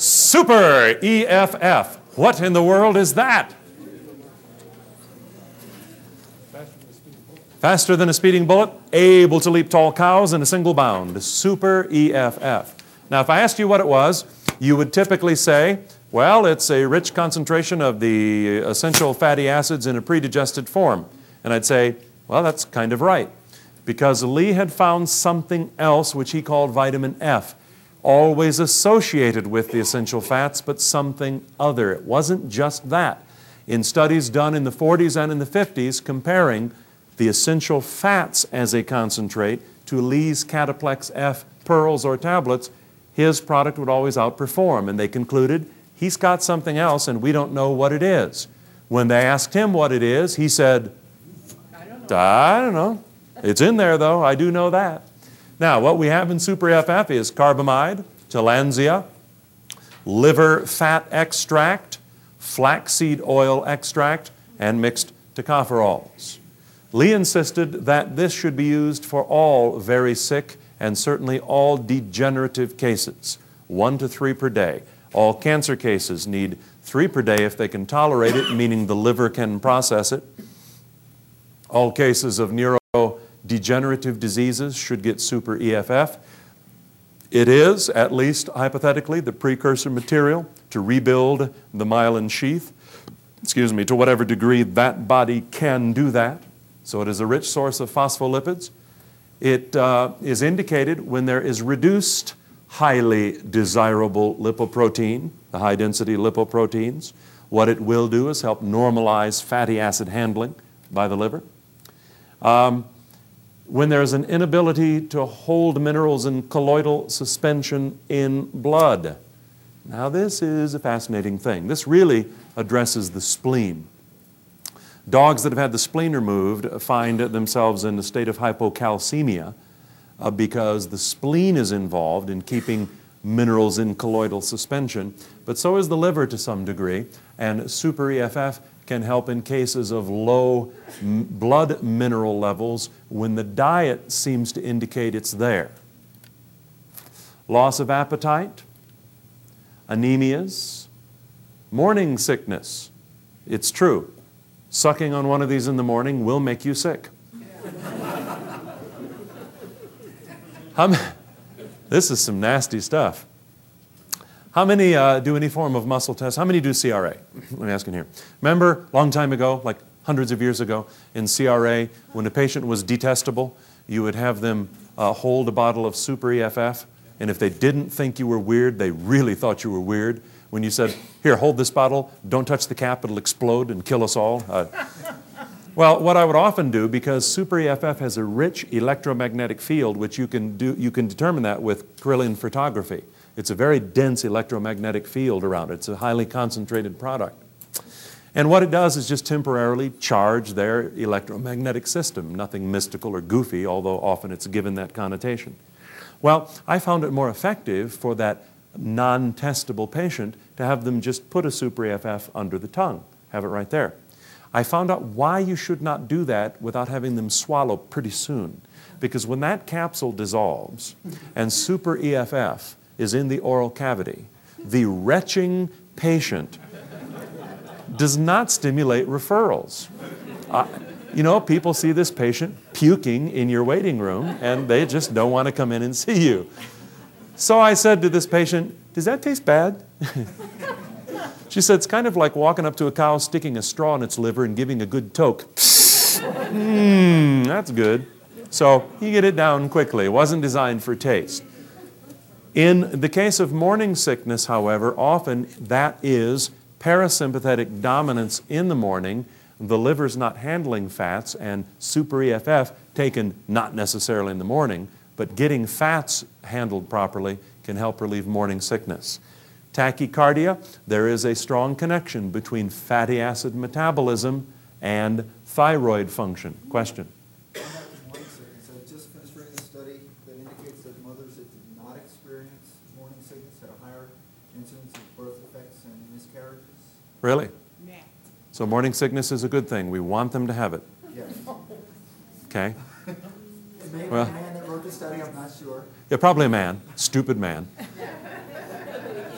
Super EFF. What in the world is that? Faster than a speeding bullet, able to leap tall cows in a single bound. Super EFF. Now, if I asked you what it was, you would typically say, well, it's a rich concentration of the essential fatty acids in a predigested form. And I'd say, well, that's kind of right. Because Lee had found something else which he called vitamin F, always associated with the essential fats, but something other. It wasn't just that. In studies done in the 40s and in the 50s, comparing the essential fats as a concentrate to Lee's Cataplex F pearls or tablets, his product would always outperform. And they concluded, he's got something else and we don't know what it is. When they asked him what it is, he said, I don't know. It's in there though, I do know that. Now, what we have in Super EFF is carbamide, tillandsia, liver fat extract, flaxseed oil extract, and mixed tocopherols. Lee insisted that this should be used for all very sick and certainly all degenerative cases, 1 to 3 per day. All cancer cases need 3 per day if they can tolerate it, meaning the liver can process it. All cases of neurodegenerative diseases should get Super EFF. It is, at least hypothetically, the precursor material to rebuild the myelin sheath, to whatever degree that body can do that. So it is a rich source of phospholipids. It is indicated when there is reduced highly desirable lipoprotein, the high-density lipoproteins. What it will do is help normalize fatty acid handling by the liver. When there is an inability to hold minerals in colloidal suspension in blood. Now this is a fascinating thing. This really addresses the spleen. Dogs that have had the spleen removed find themselves in a state of hypocalcemia because the spleen is involved in keeping minerals in colloidal suspension, but so is the liver to some degree, and Super EFF can help in cases of low blood mineral levels when the diet seems to indicate it's there. Loss of appetite, anemias, morning sickness. It's true. Sucking on one of these in the morning will make you sick. This is some nasty stuff. How many do any form of muscle test? How many do CRA? Let me ask in here. Remember, a long time ago, like hundreds of years ago, in CRA, when a patient was detestable, you would have them hold a bottle of Super EFF, and if they didn't think you were weird, they really thought you were weird. When you said, here, hold this bottle, don't touch the cap, it'll explode and kill us all. Well, what I would often do, because Super EFF has a rich electromagnetic field, which you can determine that with Kirlian photography. It's a very dense electromagnetic field around it. It's a highly concentrated product. And what it does is just temporarily charge their electromagnetic system. Nothing mystical or goofy, although often it's given that connotation. Well, I found it more effective for that non-testable patient to have them just put a Super EFF under the tongue, have it right there. I found out why you should not do that without having them swallow pretty soon. Because when that capsule dissolves and Super EFF is in the oral cavity, the retching patient does not stimulate referrals. You know, people see this patient puking in your waiting room and they just don't want to come in and see you. So I said to this patient, does that taste bad? She said, it's kind of like walking up to a cow, sticking a straw in its liver and giving a good toke. That's good. So you get it down quickly. It wasn't designed for taste. In the case of morning sickness, however, often that is parasympathetic dominance in the morning. The liver's not handling fats, and Super EFF taken not necessarily in the morning, but getting fats handled properly can help relieve morning sickness. Tachycardia, there is a strong connection between fatty acid metabolism and thyroid function. Question? Morning sickness. I just finished reading a study that indicates that mothers that did not experience morning sickness had a higher incidence of birth defects and miscarriages. Really? Yeah. So morning sickness is a good thing. We want them to have it. Yes. Okay. Maybe Well, the man that wrote the study, I'm not sure. Yeah, probably a man. Stupid man.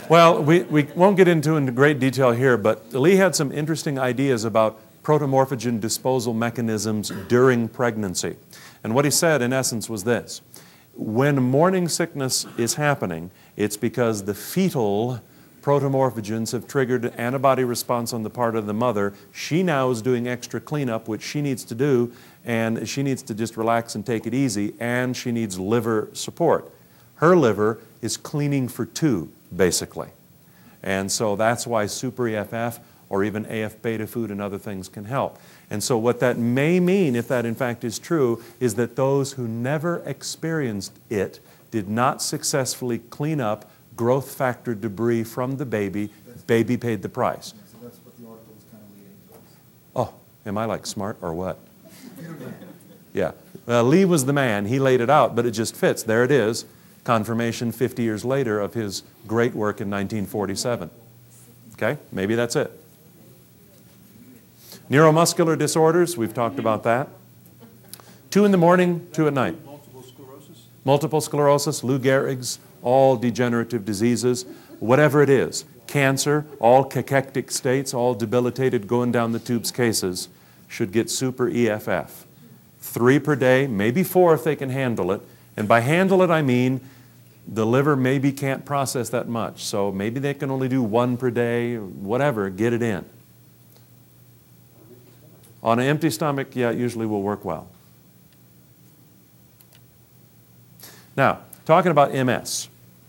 Well, we won't get into great detail here, but Lee had some interesting ideas about protomorphogen disposal mechanisms during pregnancy. And what he said, in essence, was this. When morning sickness is happening, it's because the fetal protomorphogens have triggered an antibody response on the part of the mother. She now is doing extra cleanup, which she needs to do, and she needs to just relax and take it easy, and she needs liver support. Her liver is cleaning for two, basically. And so that's why super EFF or even AF beta food and other things can help. And so what that may mean, if that in fact is true, is that those who never experienced it did not successfully clean up growth factor debris from the baby. Baby paid the price. So that's what the article was kind of leading towards. Oh, am I like smart or what? Yeah. Lee was the man. He laid it out, but it just fits. There it is. Confirmation 50 years later of his great work in 1947. Okay? Maybe that's it. Neuromuscular disorders, we've talked about that. 2 in the morning, 2 at night. Multiple sclerosis? Multiple sclerosis, Lou Gehrig's, all degenerative diseases, whatever it is. Cancer, all cachectic states, all debilitated, going down the tubes cases, should get super EFF. 3 per day, maybe 4 if they can handle it. And by handle it, I mean the liver maybe can't process that much. So maybe they can only do 1 per day, whatever, get it in. On an empty stomach, yeah, it usually will work well. Now, talking about MS.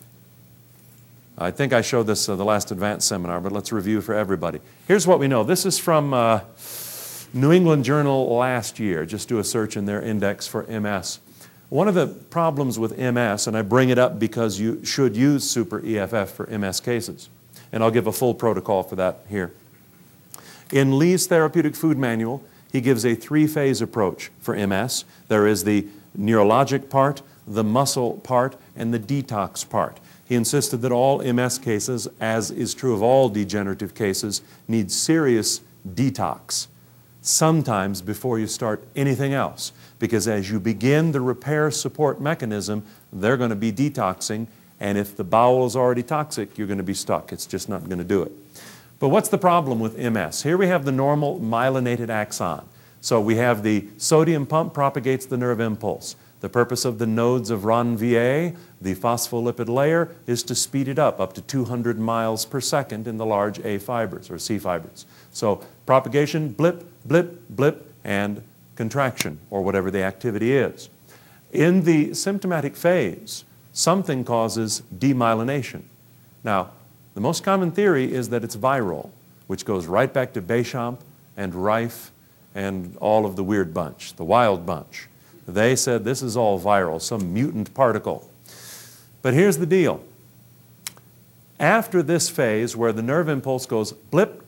I think I showed this the last advanced seminar, but let's review for everybody. Here's what we know. This is from New England Journal last year. Just do a search in their index for MS. One of the problems with MS, and I bring it up because you should use super EFF for MS cases, and I'll give a full protocol for that here. In Lee's Therapeutic Food Manual, he gives a 3-phase approach for MS. There is the neurologic part, the muscle part, and the detox part. He insisted that all MS cases, as is true of all degenerative cases, need serious detox, sometimes before you start anything else. Because as you begin the repair support mechanism, they're going to be detoxing, and if the bowel is already toxic, you're going to be stuck. It's just not going to do it. But what's the problem with MS? Here we have the normal myelinated axon. So we have the sodium pump propagates the nerve impulse. The purpose of the nodes of Ranvier, the phospholipid layer, is to speed it up to 200 miles per second in the large A fibers or C fibers. So propagation, blip, blip, blip, and contraction, or whatever the activity is. In the symptomatic phase, something causes demyelination. Now, the most common theory is that it's viral, which goes right back to Béchamp and Rife and all of the weird bunch, the wild bunch. They said this is all viral, some mutant particle. But here's the deal. After this phase where the nerve impulse goes blip,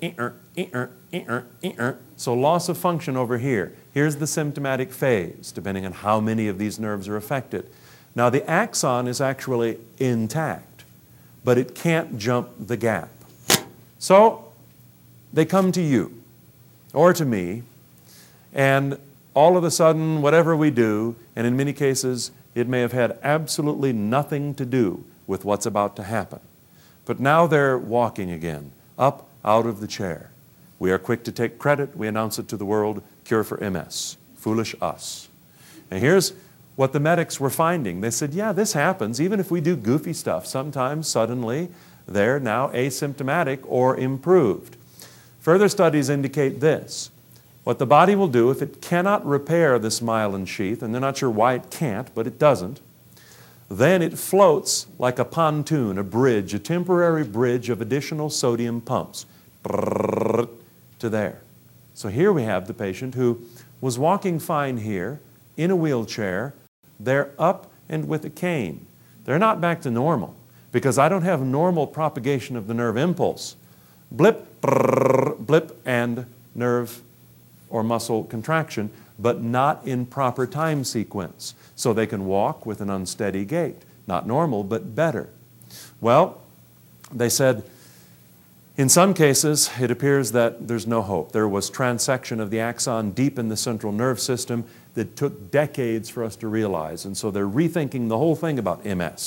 so loss of function over here. Here's the symptomatic phase, depending on how many of these nerves are affected. Now the axon is actually intact, but it can't jump the gap. So they come to you or to me, and all of a sudden, whatever we do, and in many cases, it may have had absolutely nothing to do with what's about to happen. But now they're walking again, up out of the chair. We are quick to take credit. We announce it to the world, cure for MS. Foolish us. And here's what the medics were finding. They said, yeah, this happens. Even if we do goofy stuff, sometimes suddenly they're now asymptomatic or improved. Further studies indicate this. What the body will do, if it cannot repair this myelin sheath, and they're not sure why it can't, but it doesn't, then it floats like a pontoon, a bridge, a temporary bridge of additional sodium pumps to there. So here we have the patient who was walking fine here, in a wheelchair. They're up and with a cane. They're not back to normal because I don't have normal propagation of the nerve impulse. Blip, blip, and nerve or muscle contraction, but not in proper time sequence. So they can walk with an unsteady gait. Not normal, but better. Well, they said, in some cases, it appears that there's no hope. There was transection of the axon deep in the central nerve system that took decades for us to realize. And so they're rethinking the whole thing about MS.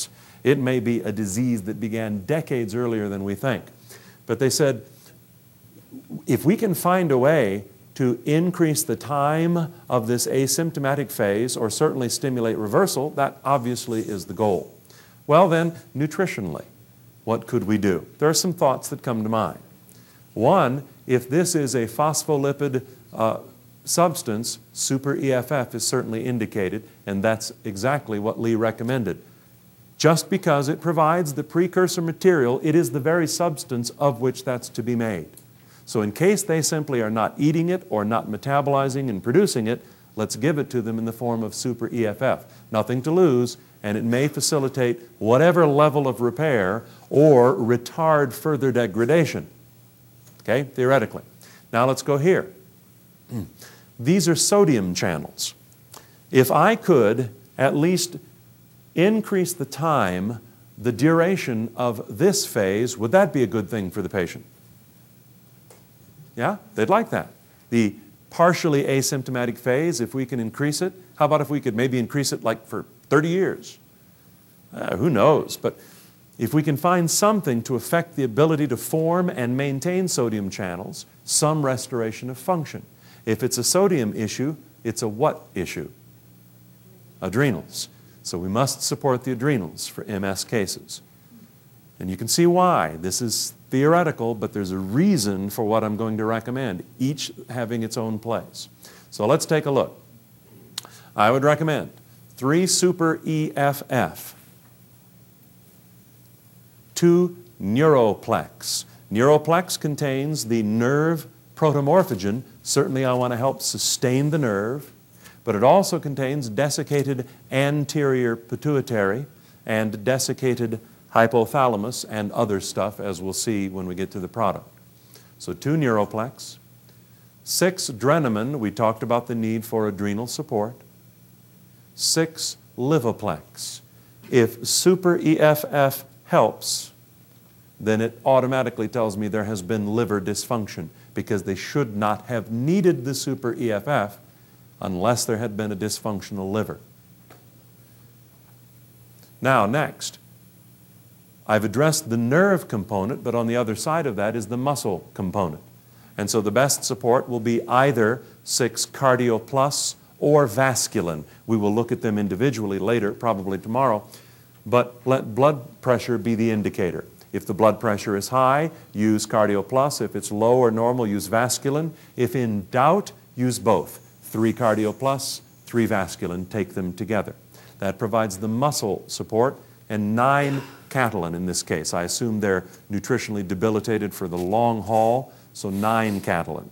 It may be a disease that began decades earlier than we think. But they said, if we can find a way to increase the time of this asymptomatic phase, or certainly stimulate reversal, that obviously is the goal. Well then, nutritionally, what could we do? There are some thoughts that come to mind. One, if this is a phospholipid substance, super EFF is certainly indicated, and that's exactly what Lee recommended. Just because it provides the precursor material, it is the very substance of which that's to be made. So in case they simply are not eating it or not metabolizing and producing it, let's give it to them in the form of super EFF. Nothing to lose, and it may facilitate whatever level of repair or retard further degradation. Okay, theoretically. Now let's go here. These are sodium channels. If I could at least increase the time, the duration of this phase, would that be a good thing for the patient? Yeah, they'd like that. The partially asymptomatic phase, if we can increase it, how about if we could maybe increase it like for 30 years? Who knows? But if we can find something to affect the ability to form and maintain sodium channels, some restoration of function. If it's a sodium issue, it's a what issue? Adrenals. So we must support the adrenals for MS cases. And you can see why. This is theoretical, but there's a reason for what I'm going to recommend, each having its own place. So let's take a look. I would recommend 3 super EFF, 2 Neuroplex. Neuroplex contains the nerve protomorphogen. Certainly I want to help sustain the nerve, but it also contains desiccated anterior pituitary and desiccated hypothalamus and other stuff, as we'll see when we get to the product. So 2 Neuroplex, 6 Drenamin. We talked about the need for adrenal support. 6 Livoplex. If super EFF helps, then it automatically tells me there has been liver dysfunction, because they should not have needed the super EFF unless there had been a dysfunctional liver. Now, next, I've addressed the nerve component, but on the other side of that is the muscle component. And so the best support will be either 6 Cardio Plus or Vasculen. We will look at them individually later, probably tomorrow, but let blood pressure be the indicator. If the blood pressure is high, use Cardio Plus. If it's low or normal, use Vasculen. If in doubt, use both. 3 Cardio Plus, 3 Vasculen, take them together. That provides the muscle support, and 9 Catalin in this case. I assume they're nutritionally debilitated for the long haul, so 9 Catalin.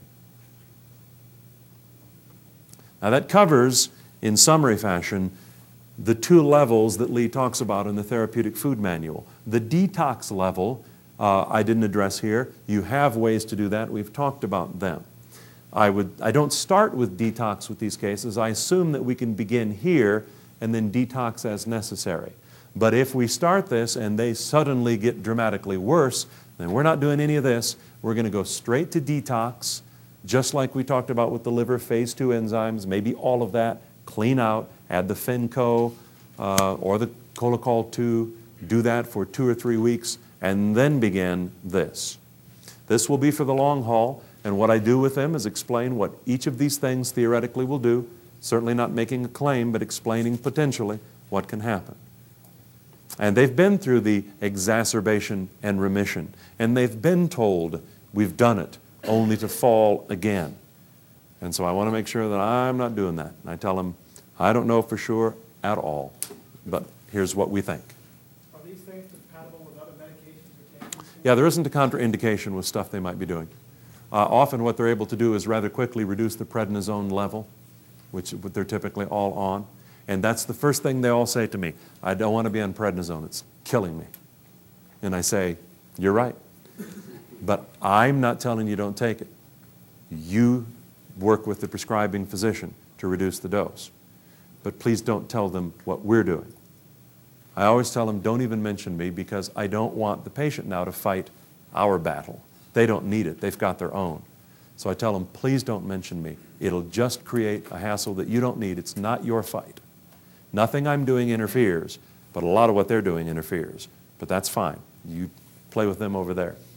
Now that covers, in summary fashion, the 2 levels that Lee talks about in the therapeutic food manual. The detox level, I didn't address here. You have ways to do that. We've talked about them. I don't start with detox with these cases. I assume that we can begin here and then detox as necessary. But if we start this and they suddenly get dramatically worse, then we're not doing any of this. We're going to go straight to detox, just like we talked about with the liver, phase 2 enzymes, maybe all of that, clean out, add the Finco or the Cholacol-2, do that for 2 or 3 weeks, and then begin this. This will be for the long haul, and what I do with them is explain what each of these things theoretically will do, certainly not making a claim, but explaining potentially what can happen. And they've been through the exacerbation and remission, and they've been told, we've done it, only to fall again. And so I want to make sure that I'm not doing that. And I tell them, I don't know for sure at all, but here's what we think. Are these things compatible with other medications or taking? Yeah, there isn't a contraindication with stuff they might be doing. Often what they're able to do is rather quickly reduce the prednisone level, which they're typically all on. And that's the first thing they all say to me. I don't want to be on prednisone. It's killing me. And I say, you're right. But I'm not telling you don't take it. You work with the prescribing physician to reduce the dose. But please don't tell them what we're doing. I always tell them, don't even mention me, because I don't want the patient now to fight our battle. They don't need it. They've got their own. So I tell them, please don't mention me. It'll just create a hassle that you don't need. It's not your fight. Nothing I'm doing interferes, but a lot of what they're doing interferes. But that's fine. You play with them over there.